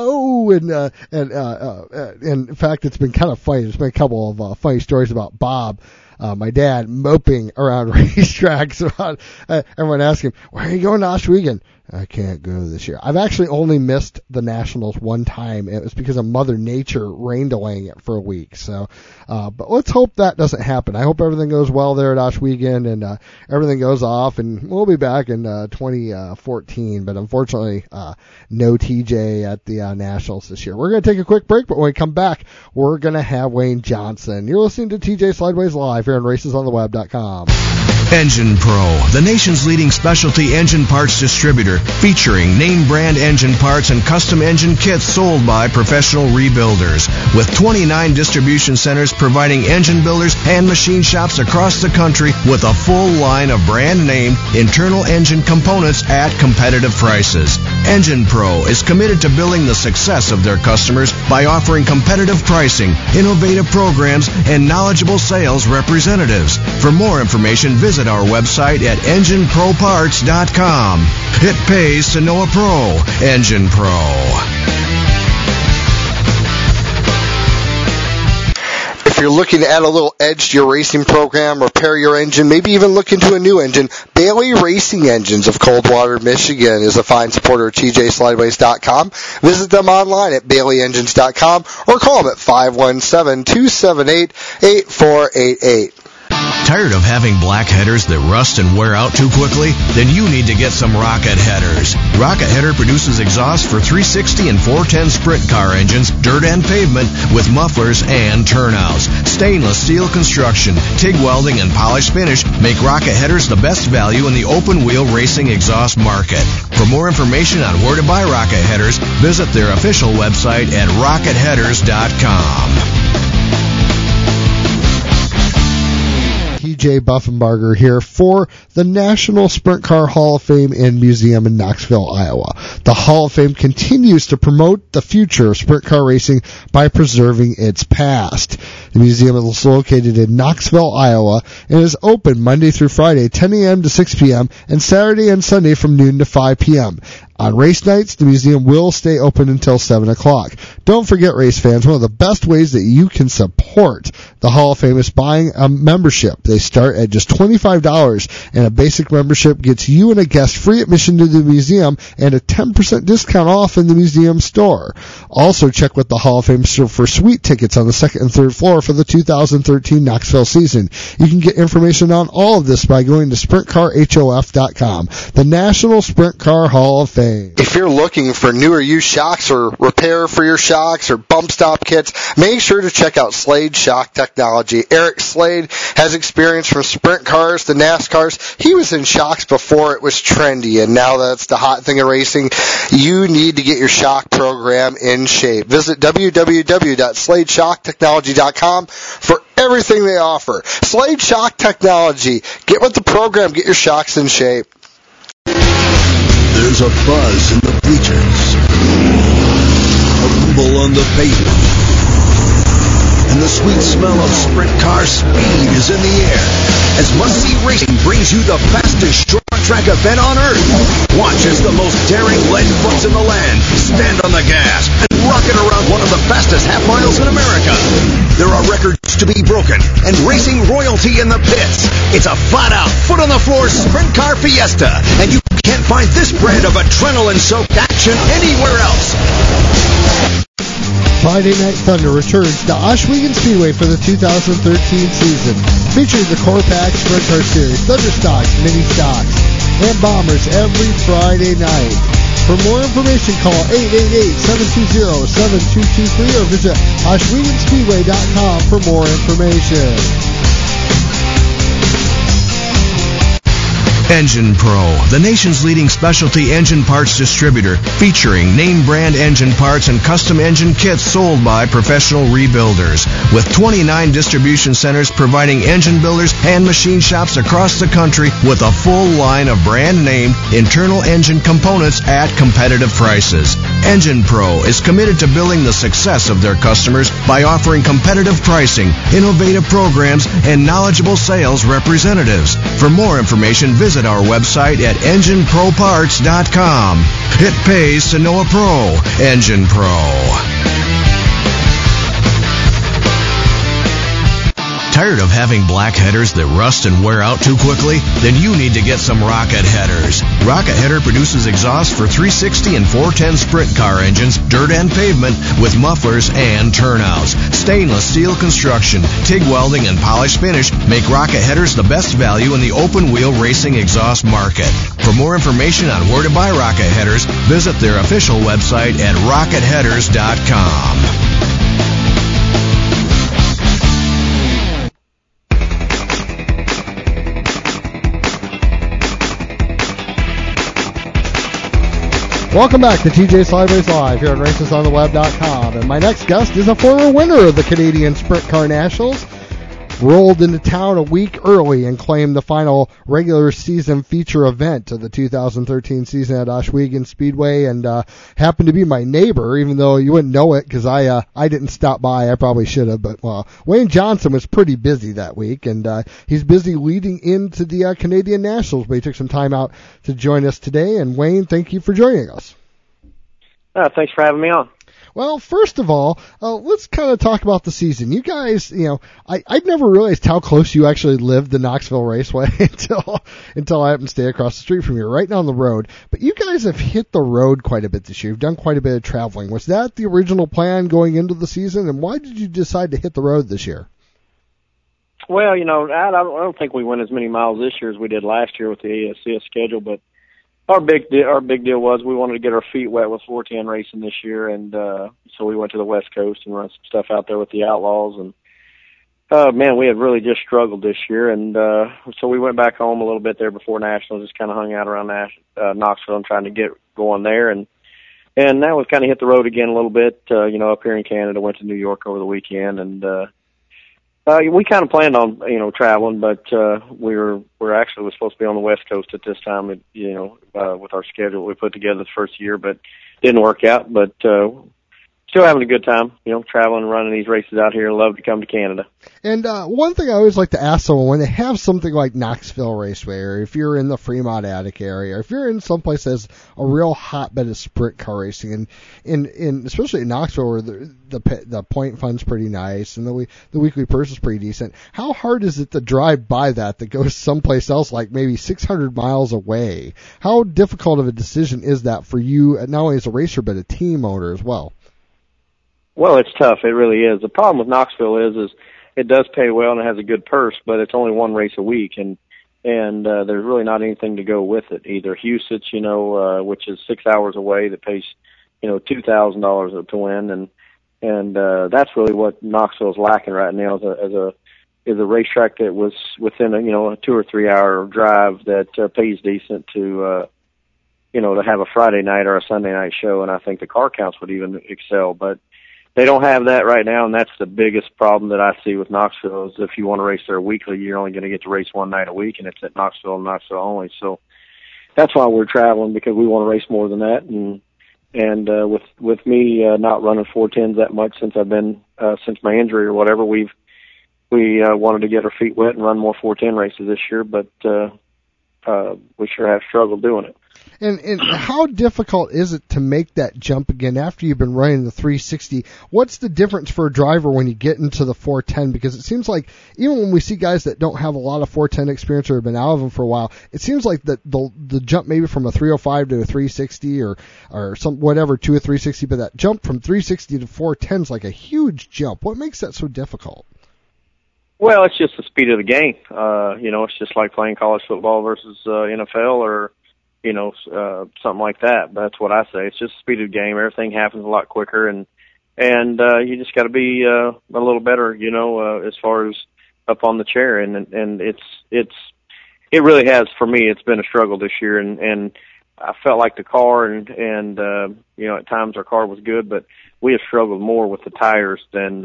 and in fact, it's been kind of funny. There's been a couple of funny stories about Bob, my dad, moping around racetracks about everyone asking, where are you going to Ohsweken? I can't go this year. I've actually only missed the Nationals one time. It was because of Mother Nature rain delaying it for a week. So, but let's hope that doesn't happen. I hope everything goes well there at Ohsweken and everything goes off, and we'll be back in 2014. But unfortunately, no TJ at the Nationals this year. We're going to take a quick break, but when we come back, we're going to have Wayne Johnson. You're listening to TJ Slideways Live here on RacesOnTheWeb.com. Engine Pro, the nation's leading specialty engine parts distributor, featuring name brand engine parts and custom engine kits sold by professional rebuilders. With 29 distribution centers providing engine builders and machine shops across the country with a full line of brand name internal engine components at competitive prices. Engine Pro is committed to building the success of their customers by offering competitive pricing, innovative programs, and knowledgeable sales representatives. For more information, visit our website at EngineProParts.com. It pays to know a pro. Engine Pro. If you're looking to add a little edge to your racing program, repair your engine, maybe even look into a new engine, Bailey Racing Engines of Coldwater, Michigan is a fine supporter of TJSlideways.com. Visit them online at BaileyEngines.com or call them at 517-278-8488. Tired of having black headers that rust and wear out too quickly? Then you need to get some Rocket Headers. Rocket Header produces exhaust for 360 and 410 sprint car engines, dirt and pavement, with mufflers and turnouts. Stainless steel construction, TIG welding, and polished finish make Rocket Headers the best value in the open wheel racing exhaust market. For more information on where to buy Rocket Headers, visit their official website at RocketHeaders.com. TJ Buffenbarger here for the National Sprint Car Hall of Fame and Museum in Knoxville, Iowa. The Hall of Fame continues to promote the future of sprint car racing by preserving its past. The museum is located in Knoxville, Iowa, and is open Monday through Friday, 10 a.m. to 6 p.m., and Saturday and Sunday from noon to 5 p.m. On race nights, the museum will stay open until 7 o'clock. Don't forget, race fans, one of the best ways that you can support the Hall of Fame is buying a membership. They start at just $25, and a basic membership gets you and a guest free admission to the museum and a 10% discount off in the museum store. Also, check with the Hall of Fame for suite tickets on the second and third floor for the 2013 Knoxville season. You can get information on all of this by going to SprintCarHof.com, the National Sprint Car Hall of Fame. If you're looking for new or used shocks or repair for your shocks or bump stop kits, make sure to check out Slade Shock Technology. Eric Slade has experience from sprint cars to NASCARs. He was in shocks before it was trendy, and now that's the hot thing of racing. You need to get your shock program in shape. Visit www.SladeShockTechnology.com for everything they offer. Slade Shock Technology. Get with the program. Get your shocks in shape. There's a buzz in the bleachers, a rumble on the pavement, and the sweet smell of sprint car speed is in the air as must-see racing brings you the fastest short-track event on Earth. Watch as the most daring lead bucks in the land stand on the gas and rocket around one of the fastest half miles in America. There are records to be broken and racing royalty in the pits. It's a flat-out, foot-on-the-floor sprint car fiesta, and you can't find this brand of adrenaline-soaked action anywhere else. Friday Night Thunder returns to Oswego Speedway for the 2013 season, featuring the Core Pack Sprint Car Series, Thunder Stocks, Mini Stocks, and Bombers every Friday night. For more information, call 888-720-7223 or visit OswegoSpeedway.com for more information. Engine Pro, the nation's leading specialty engine parts distributor, featuring name brand engine parts and custom engine kits sold by professional rebuilders. With 29 distribution centers providing engine builders and machine shops across the country with a full line of brand name internal engine components at competitive prices. Engine Pro is committed to building the success of their customers by offering competitive pricing, innovative programs, and knowledgeable sales representatives. For more information, visit our website at EngineProParts.com. It pays to know a pro. Engine Pro. Tired of having black headers that rust and wear out too quickly? Then you need to get some Rocket Headers. Rocket Header produces exhaust for 360 and 410 sprint car engines, dirt and pavement, with mufflers and turnouts. Stainless steel construction, TIG welding, and polished finish make Rocket Headers the best value in the open wheel racing exhaust market. For more information on where to buy Rocket Headers, visit their official website at RocketHeaders.com. Welcome back to TJ Slide Race Live here on RacesOnTheWeb.com. And my next guest is a former winner of the Canadian Sprint Car Nationals. Rolled into town a week early and claimed the final regular season feature event of the 2013 season at Ohsweken Speedway, and happened to be my neighbor, even though you wouldn't know it because I didn't stop by. I probably should have, but Wayne Johnson was pretty busy that week, and he's busy leading into the Canadian Nationals, but he took some time out to join us today. And Wayne, thank you for joining us. Thanks for having me on. Well, first of all, let's kind of talk about the season. You guys, I'd never realized how close you actually lived to Knoxville Raceway until I happened to stay across the street from you, right down the road. But you guys have hit the road quite a bit this year. You've done quite a bit of traveling. Was that the original plan going into the season, and why did you decide to hit the road this year? Well, I don't think we went as many miles this year as we did last year with the ASCS schedule, but our big deal was we wanted to get our feet wet with 410 racing this year, and so we went to the West Coast and run some stuff out there with the Outlaws. And man, we had really just struggled this year, and so we went back home a little bit there before Nationals, just kind of hung out around Knoxville and trying to get going there, and now we've kind of hit the road again a little bit. Up here in Canada, went to New York over the weekend, and we kind of planned on, traveling, but we're supposed to be on the West Coast at this time, with our schedule we put together the first year, but didn't work out. But still having a good time, traveling and running these races out here. Love to come to Canada. And one thing I always like to ask someone when they have something like Knoxville Raceway, or if you're in the Fremont Attic area, or if you're in someplace that's a real hotbed of sprint car racing, and in especially in Knoxville where the point fund's pretty nice and the weekly purse is pretty decent, how hard is it to drive by that goes someplace else like maybe 600 miles away? How difficult of a decision is that for you, not only as a racer but a team owner as well? Well, it's tough. It really is. The problem with Knoxville is it does pay well and it has a good purse, but it's only one race a week, and there's really not anything to go with it. Either Huset's, which is 6 hours away, that pays, $2,000 to win, and that's really what Knoxville is lacking right now is a racetrack that was within a 2 or 3 hour drive that pays decent to have a Friday night or a Sunday night show, and I think the car counts would even excel, but they don't have that right now, and that's the biggest problem that I see with Knoxville is if you want to race there weekly, you're only going to get to race one night a week, and it's at Knoxville and Knoxville only. So that's why we're traveling, because we want to race more than that. And with me not running 410s that much since I've been since my injury or whatever, we wanted to get our feet wet and run more 410 races this year, but we sure have struggled doing it. And how difficult is it to make that jump again after you've been running the 360? What's the difference for a driver when you get into the 410? Because it seems like even when we see guys that don't have a lot of 410 experience or have been out of them for a while, it seems like the jump maybe from a 305 to a 360 or some whatever to a 360, but that jump from 360 to 410 is like a huge jump. What makes that so difficult? Well, it's just the speed of the game. It's just like playing college football versus NFL or something like that. But that's what I say. It's just the speed of the game. Everything happens a lot quicker, and you just got to be a little better, as far as up on the chair. And it really has, for me, it's been a struggle this year. And I felt like the car and at times our car was good, but we have struggled more with the tires than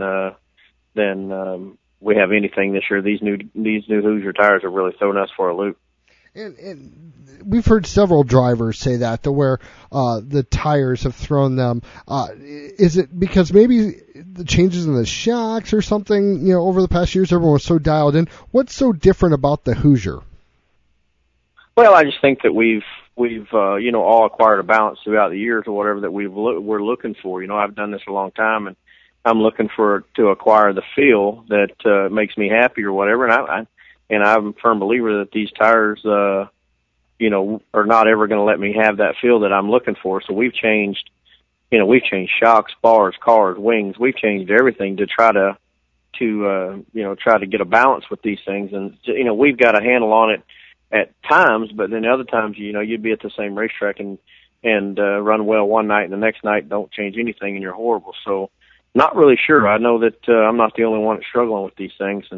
we have anything this year. These new Hoosier tires have really thrown us for a loop. And we've heard several drivers say that, to where the tires have thrown them. Is it because maybe the changes in the shocks or something? Over the past years, everyone was so dialed in. What's so different about the Hoosier? Well, I just think that we've all acquired a balance throughout the years or whatever that we're looking for. I've done this a long time, and I'm looking to acquire the feel that makes me happy or whatever. And I'm a firm believer that these tires, are not ever going to let me have that feel that I'm looking for. So we've changed shocks, bars, cars, wings. We've changed everything to try to get a balance with these things. And, we've got a handle on it at times, but then other times, you'd be at the same racetrack and run well one night and the next night don't change anything and you're horrible. So not really sure. I know that I'm not the only one that's struggling with these things, and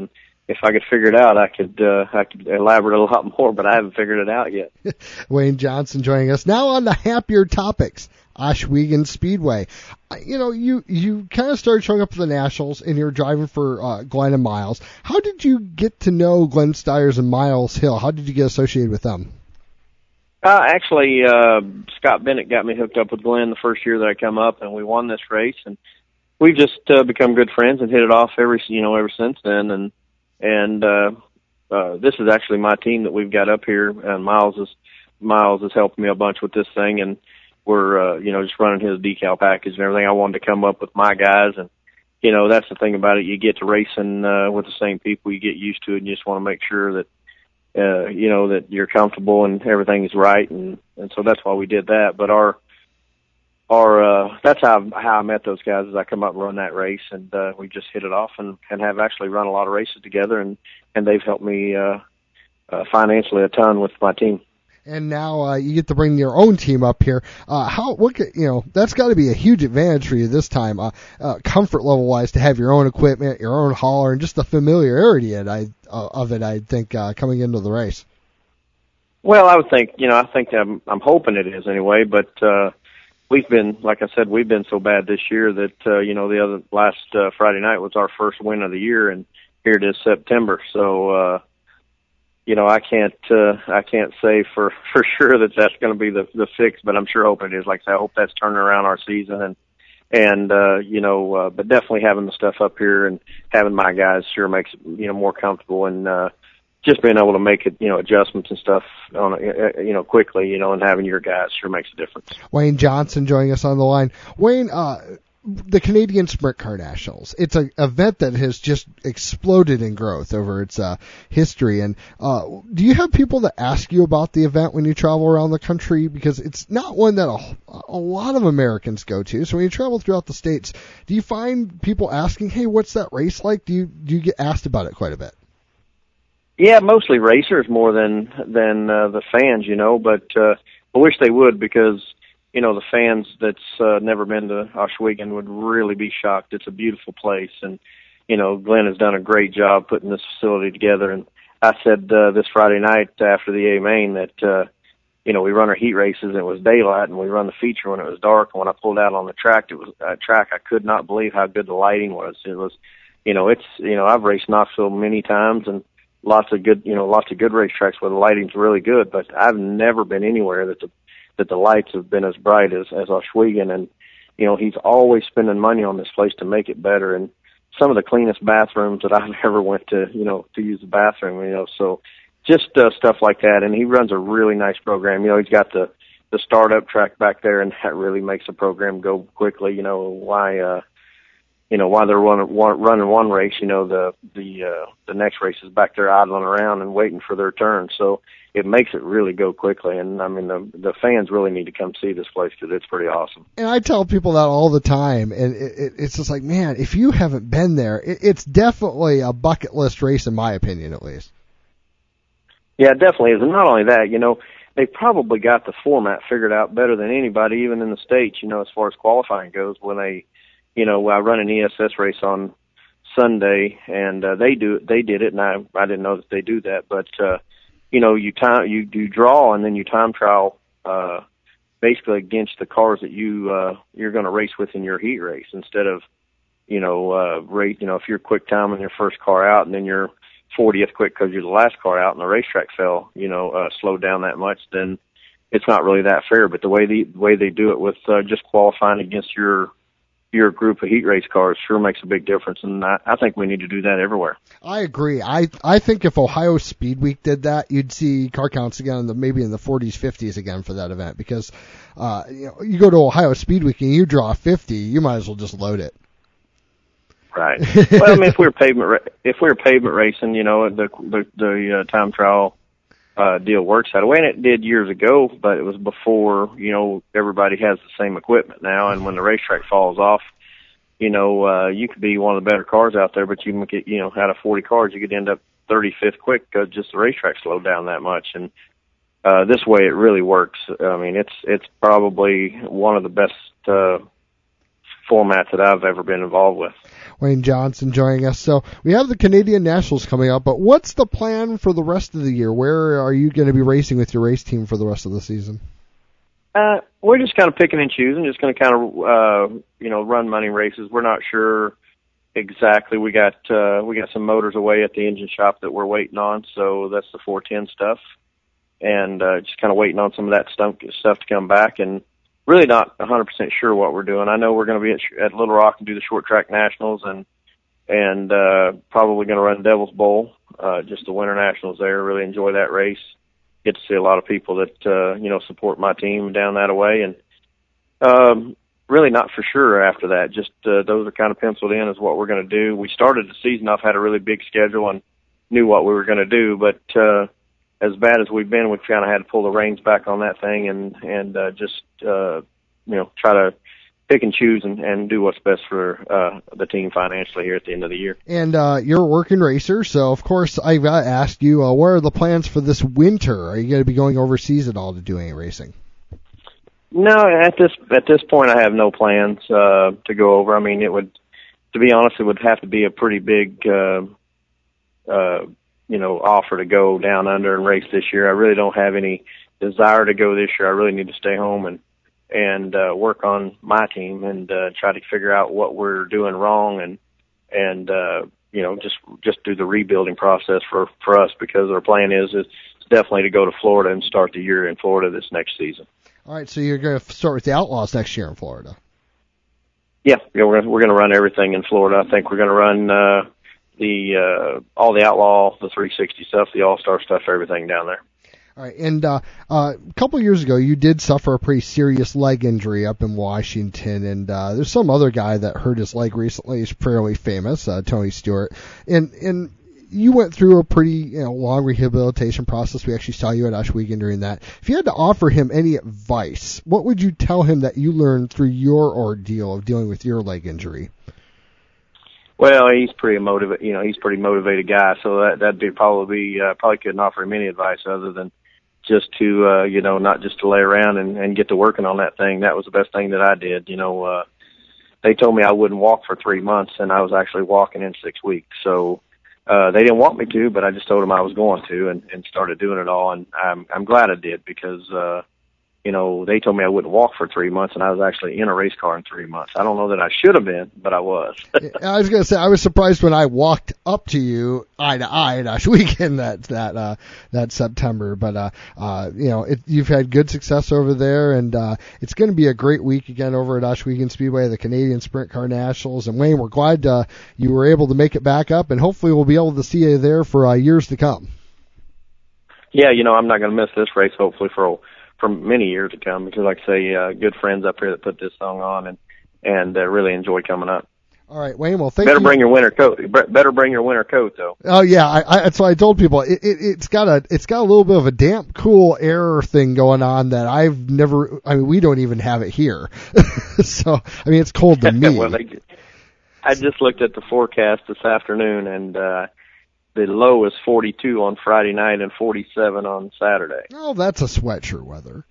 if I could figure it out, I could elaborate a lot more, but I haven't figured it out yet. Wayne Johnson joining us now on the happier topics. Ohsweken Speedway. You kind of started showing up at the Nationals, and you're driving for Glenn and Miles. How did you get to know Glenn Stiers and Miles Hill? How did you get associated with them? Actually, Scott Bennett got me hooked up with Glenn the first year that I come up, and we won this race, and we've just become good friends and hit it off ever since then. And this is actually my team that we've got up here, and Miles has helped me a bunch with this thing, and we're just running his decal package and everything. I wanted to come up with my guys, and that's the thing about it. You get to racing with the same people, you get used to it, and you just want to make sure that that you're comfortable and everything is right, and so that's why we did that. But our that's how I met those guys, is I come up and run that race, and we just hit it off and have actually run a lot of races together, and they've helped me financially a ton with my team. And now you get to bring your own team up here. That's got to be a huge advantage for you this time, comfort level wise, to have your own equipment, your own hauler, and just the familiarity of it. I think coming into the race. Well, I would think, I'm hoping it is anyway. But we've been, like I said, we've been so bad this year that the last Friday night was our first win of the year, and here it is September. So. I can't say for sure that that's going to be the fix, but I'm sure hoping it is. Like I say, I hope that's turning around our season, but definitely having the stuff up here and having my guys sure makes it, more comfortable, and just being able to make it, adjustments and stuff on, quickly, and having your guys sure makes a difference. Wayne Johnson joining us on the line. Wayne, the Canadian Sprint Car Nationals, it's an event that has just exploded in growth over its history. And do you have people that ask you about the event when you travel around the country? Because it's not one that a lot of Americans go to. So when you travel throughout the states, do you find people asking, hey, what's that race like? Do you get asked about it quite a bit? Yeah, mostly racers more than the fans, but I wish they would, because the fans that's never been to Ohsweken would really be shocked. It's a beautiful place, and Glenn has done a great job putting this facility together. And I said this Friday night after the A Main that we run our heat races and it was daylight, and we run the feature when it was dark. And when I pulled out on the track, it was a track I could not believe how good the lighting was. It was, I've raced Knoxville many times, and lots of good racetracks where the lighting's really good, but I've never been anywhere that the lights have been as bright as Ohsweken. And he's always spending money on this place to make it better, and some of the cleanest bathrooms that I've ever went to to use the bathroom, so just stuff like that. And he runs a really nice program. He's got the startup track back there, and that really makes the program go quickly. Why they're running one race, the next race is back there idling around and waiting for their turn. So it makes it really go quickly. And I mean, the fans really need to come see this place, because it's pretty awesome. And I tell people that all the time, and it's just like, man, if you haven't been there, it's definitely a bucket list race, in my opinion, at least. Yeah, it definitely is. And not only that, they probably got the format figured out better than anybody, even in the States, as far as qualifying goes. When they, I run an ESS race on Sunday, and they did it, and I didn't know that they do that, but you do draw, and then you time trial basically against the cars that you're going to race with in your heat race, instead of if you're quick time in your first car out, and then you're 40th quick because you're the last car out, and the racetrack slowed down that much, then it's not really that fair. But the way they do it with just qualifying against your group of heat race cars sure makes a big difference, and I think we need to do that everywhere. I agree. I think if Ohio Speed Week did that, you'd see car counts again maybe in the 40s, 50s again for that event, because you go to Ohio Speed Week and you draw 50, you might as well just load it. Right. Well, I mean, if we were pavement racing, the time trial deal works that way, and it did years ago, but it was before, everybody has the same equipment now, and when the racetrack falls off, you could be one of the better cars out there, but you can get, out of 40 cars, you could end up 35th quick because just the racetrack slowed down that much. And this way it really works. I mean, it's probably one of the best formats that I've ever been involved with. Wayne Johnson joining us. So we have the Canadian Nationals coming up, but what's the plan for the rest of the year? Where are you going to be racing with your race team for the rest of the season? We're just kind of picking and choosing, just going to kind of, run money races. We're not sure exactly. We got some motors away at the engine shop that we're waiting on, so that's the 410 stuff. And just kind of waiting on some of that stuff to come back, and really not 100% sure what we're doing. I know we're going to be at Little Rock and do the short track nationals, and probably going to run Devil's Bowl, just the winter nationals there. Really enjoy that race. Get to see a lot of people that support my team down that way, and really not for sure after that. Just those are kind of penciled in as what we're going to do. We started the season off, had a really big schedule, and knew what we were going to do, but as bad as we've been, we've kind of had to pull the reins back on that thing and just try to pick and choose and do what's best for the team financially here at the end of the year. And you're a working racer, so of course I've asked you, what are the plans for this winter? Are you going to be going overseas at all to do any racing? No, at this point I have no plans to go over. I mean, to be honest, it would have to be a pretty big offer to go down under and race this year. I really don't have any desire to go this year. I really need to stay home and work on my team and try to figure out what we're doing wrong and just do the rebuilding process for us, because our plan is definitely to go to Florida and start the year in Florida this next season. All right, so you're going to start with the Outlaws next year in Florida. Yeah, we're going to run everything in Florida. I think we're going to run all the Outlaw, the 360 stuff, the All-Star stuff, everything down there. All right, and a couple of years ago, you did suffer a pretty serious leg injury up in Washington, and there's some other guy that hurt his leg recently. He's fairly famous, Tony Stewart, and you went through a pretty long rehabilitation process. We actually saw you at Ashwegan during that. If you had to offer him any advice, what would you tell him that you learned through your ordeal of dealing with your leg injury? Well, he's pretty he's a pretty motivated guy, so that'd be probably couldn't offer him any advice other than just to not just to lay around and get to working on that thing. That was the best thing that I did. They told me I wouldn't walk for 3 months, and I was actually walking in 6 weeks. So they didn't want me to, but I just told them I was going to and started doing it all, and I'm glad I did, because they told me I wouldn't walk for 3 months, and I was actually in a race car in 3 months. I don't know that I should have been, but I was. I was going to say, I was surprised when I walked up to you eye to eye at Ashwegan that September, but you've had good success over there, and it's going to be a great week again over at Ashwegan Speedway, the Canadian Sprint Car Nationals. And Wayne, we're glad you were able to make it back up, and hopefully we'll be able to see you there for years to come. Yeah, I'm not going to miss this race, hopefully for many years to come, because like I say, good friends up here that put this song on and really enjoy coming up. All right, Wayne, well, thank you. Bring your winter coat. Better bring your winter coat, though. Oh yeah, that's what I told people. It's got a little bit of a damp, cool air thing going on that I've never. I mean, we don't even have it here. So I mean, it's cold to me. Well, I just looked at the forecast this afternoon, and the low is 42 on Friday night and 47 on Saturday. Oh, that's a sweatshirt weather.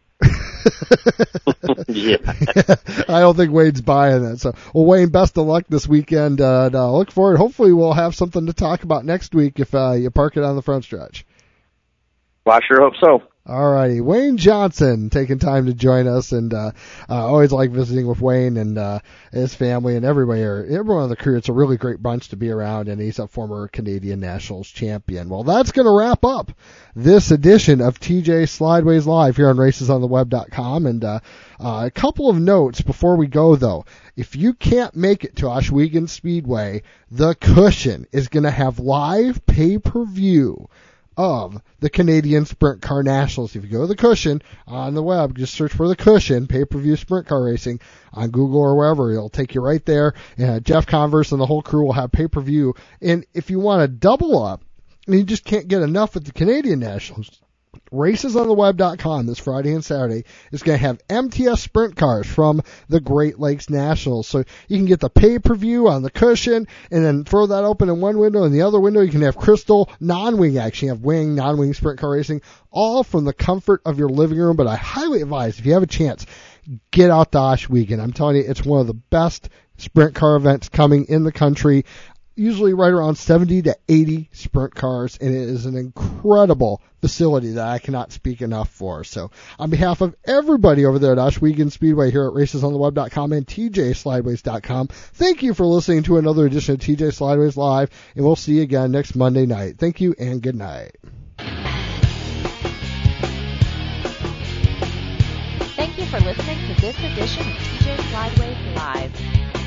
Yeah. I don't think Wade's buying that. So, well, Wayne, best of luck this weekend. Look forward. Hopefully we'll have something to talk about next week if you park it on the front stretch. Well, I sure hope so. All righty. Wayne Johnson taking time to join us, and always like visiting with Wayne and his family and everyone on the crew. It's a really great bunch to be around, and he's a former Canadian Nationals champion. Well, that's going to wrap up this edition of TJ Slideways Live here on RacesOnTheWeb.com. And a couple of notes before we go, though. If you can't make it to Ashwegan Speedway, The Cushion is going to have live pay-per-view of the Canadian Sprint Car Nationals. If you go to The Cushion on the web, just search for The Cushion, pay-per-view sprint car racing on Google or wherever. It'll take you right there. Jeff Converse and the whole crew will have pay-per-view. And if you want to double up, and you just can't get enough with the Canadian Nationals, RacesOnTheWeb.com this Friday and Saturday is going to have MTS sprint cars from the Great Lakes Nationals. So you can get the pay-per-view on The Cushion and then throw that open in one window. In the other window, you can have Crystal non-wing action. You have wing, non-wing sprint car racing, all from the comfort of your living room. But I highly advise, if you have a chance, get out to Ashwegan. I'm telling you, it's one of the best sprint car events coming in the country, usually right around 70 to 80 sprint cars, and it is an incredible facility that I cannot speak enough for. So on behalf of everybody over there at Oshwegan Speedway here at racesontheweb.com and tjslideways.com, thank you for listening to another edition of TJ Slideways Live, and we'll see you again next Monday night. Thank you and good night. Thank you for listening to this edition of TJ Slideways Live.